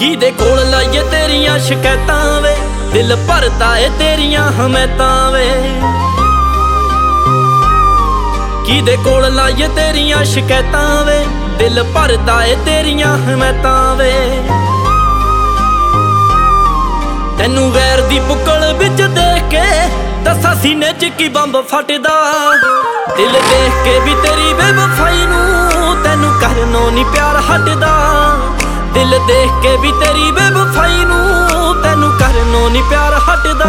ਕਿਹਦੇ ਕੋਲ ਲਾਈਏ ਤੇਰੀਆਂ ਸ਼ਿਕਾਇਤਾਂ ਵੇ, ਦਿਲ ਭਰਦਾ ਏ ਤੇਰੀਆਂ ਹਮੈਤਾਂ ਵੇ। ਕਿਹਦੇ ਕੋਲ ਲਾਈਏ ਤੇਰੀਆਂ ਸ਼ਿਕਾਇਤਾਂ ਵੇ, ਦਿਲ ਭਰਦਾ ਏ ਤੇਰੀਆਂ ਹਮੈਤਾਂ ਵੇ। ਤੈਨੂੰ ਵੈਰ ਦੀ ਬੁੱਕਲ ਵਿੱਚ ਦੇਖ ਕੇ ਦੱਸਾਂ ਸੀਨੇ 'ਚ ਕੀ ਬੰਬ ਫਟਦਾ। ਦਿਲ ਦੇਖ ਕੇ ਵੀ ਤੇਰੀ ਬੇਵਫਾਈ ਨੂੰ ਤੈਨੂੰ ਕਰਨੋਂ ਨੀ ਪਿਆਰ ਹਟਦਾ। ਦਿਲ ਦੇਖ ਕੇ ਵੀ ਤੇਰੀ ਬੇਵਫਾਈ ਨੂੰ ਤੈਨੂੰ ਕਰਨੋਂ ਨੀ ਪਿਆਰ ਹਟਦਾ।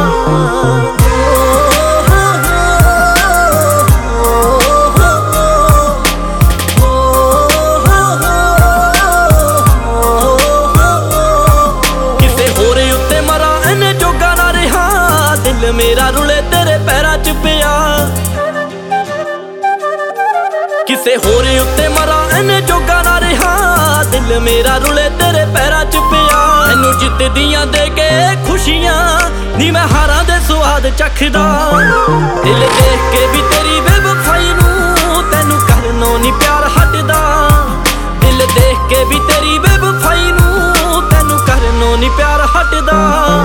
ਕਿਸੇ ਹੋਰ ਉੱਤੇ ਮਰਾਂ ਇਹਨੇ ਜੋਗਾ ਨਾ ਰਿਹਾ, ਦਿਲ ਮੇਰਾ ਰੁਲੇ ਤੇਰੇ ਪੈਰਾਂ 'ਚ ਪਿਆ। ਕਿਸੇ ਹੋਰ ਉੱਤੇ ਮਰਾਂ ਇਹਨੇ ਜੋਗਾ ਨਾ ਰਿਹਾ, ਦਿਲ ਮੇਰਾ ਰੁਲੇ ਤੇਰੇ ਪੈਰਾਂ 'ਚ ਪਿਆ। ਤੈਨੂੰ ਜਿੱਤਦੀਆਂ ਦੇ ਕੇ ਖੁਸ਼ੀਆਂ ਨੀ ਮੈਂ ਹਾਰਾਂ ਦੇ ਸਵਾਦ ਚੱਖਦਾ। ਦਿਲ ਦੇਖ ਕੇ ਵੀ ਤੇਰੀ ਬੇਵਫਾਈ ਨੂੰ ਤੈਨੂੰ ਕਰਨੋਂ ਨੀ ਪਿਆਰ ਹਟਦਾ। ਦਿਲ ਦੇਖ ਕੇ ਵੀ ਤੇਰੀ ਬੇਵਫਾਈ ਨੂੰ ਤੈਨੂੰ ਕਰਨੋਂ ਨੀ ਪਿਆਰ ਹਟਦਾ।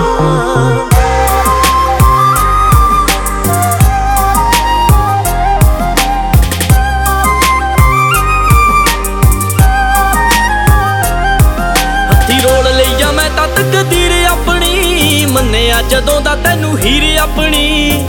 ਮੈਂ ਤਾਂ ਤਕਦੀਰ ਆਪਣੀ ਮੰਨਿਆ ਜਦੋਂ ਦਾ ਤੈਨੂੰ ਹੀਰ ਆਪਣੀ।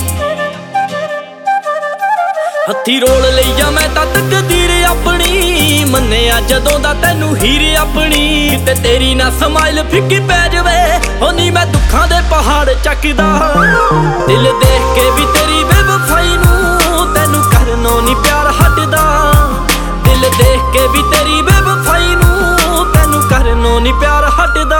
ਹੱਥੀ ਰੋਲ ਲਈਆ ਮੈਂ ਤਾਂ ਤਕਦੀਰ ਆਪਣੀ ਮੰਨਿਆ ਜਦੋਂ ਦਾ ਤੈਨੂੰ ਹੀਰ ਆਪਣੀ। ਕਿਤੇ ਤੇਰੀ ਨਾ ਸਮਾਈਲ ਫਿੱਕੀ ਪੈ ਜਾਵੇ ਹੋ ਨੀ ਮੈਂ ਦੁੱਖਾਂ ਦੇ ਪਹਾੜ ਚੱਕਦਾ। ਦਿਲ ਦੇਖ ਕੇ ਵੀ ਤੇਰੀ ਬੇਵਫਾਈ ਨੂੰ ਤੈਨੂੰ ਕਰਨੋਂ ਨੀ ਪਿਆਰ ਹਟਦਾ। ਦਿਲ ਦੇਖ ਕੇ ਵੀ ਤੇਰੀ ਬੇਵਫਾਈ ਨੂੰ ਤੈਨੂੰ ਕਰਨੋਂ ਨੀ ਪਿਆਰ ਹਟਦਾ।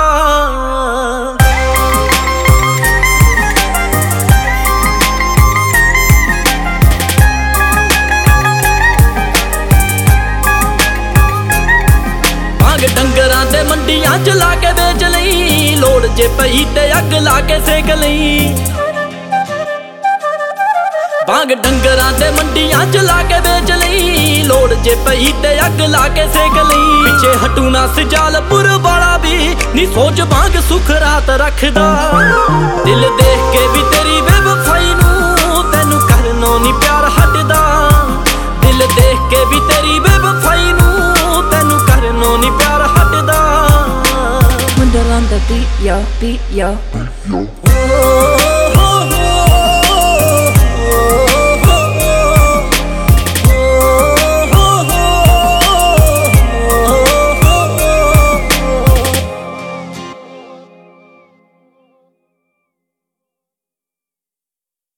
ਭਾਂਗ ਡੰਗਰਾਂ ਦੇ ਮੰਡੀਆਂ 'ਚ ਲਾ ਕੇ ਵੇਚ ਲਈ, ਲੋੜ ਜੇ ਪਈ ਤੇ ਅੱਗ ਲਾ ਕੇ ਸੇਕ ਲਈ। ਭਾਂਗ ਡੰਗਰਾਂ ਦੇ ਮੰਡੀਆਂ 'ਚ ਲਾ ਕੇ ਵੇਚ ਲਈ, ਲੋੜ ਜੇ ਪਈ ਤੇ ਅੱਗ ਲਾ ਕੇ ਸੇਕ ਲਈ। ਪਿੱਛੇ ਹਟੂ ਨਾ ਸਜਾਲਪੁਰ ਵਾਲਾ ਵੀ ਨੀ ਸੋਚ ਭਾਂਗ ਸੁਖ ਰਾਤ ਰੱਖਦਾ। ਦਿਲ ਦੇਖ ਕੇ ਵੀ ਤੇਰੀ ਬੇਵਫਾਈ ਨੂੰ ਤੈਨੂੰ ਕਰਨੋਂ ਨੀ ਪਿਆਰ ਹਟਦਾ। ਦਿਲ ਦੇਖ ਕੇ ਵੀ ਤੇਰੀ ਬੇਵਫਾਈ ਨੂੰ ਤੈਨੂੰ ਕਰਨੋਂ ਨੀ ਪਿਆਰ ਹਟਦਾ। Wonderland the beat, yo, beat, yo.